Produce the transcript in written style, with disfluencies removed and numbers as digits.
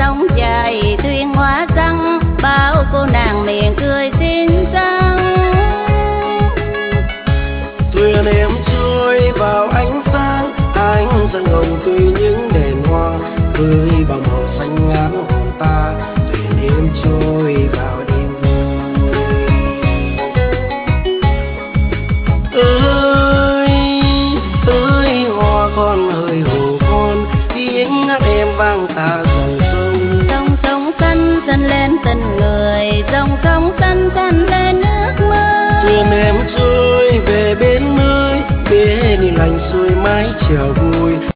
sông dài thuyền hoa trăng, bao cô nàng miệng cười xinh xắn. Thuyền em trôi vào ánh sáng, ánh sáng hồng tươi những đèn hoa, với bao màu xanh ngát hồn ta. Thuyền em trôi vào đêm vui. Ơi hoa con ơi hồ con, tiếng hát em vang ta dòng sông. Dòng sông xanh xanh lên tình người, dòng sông xanh xanh lên ước mơ. Thuyền em trôi về bên nơi, bên lành xuôi mái chèo vui.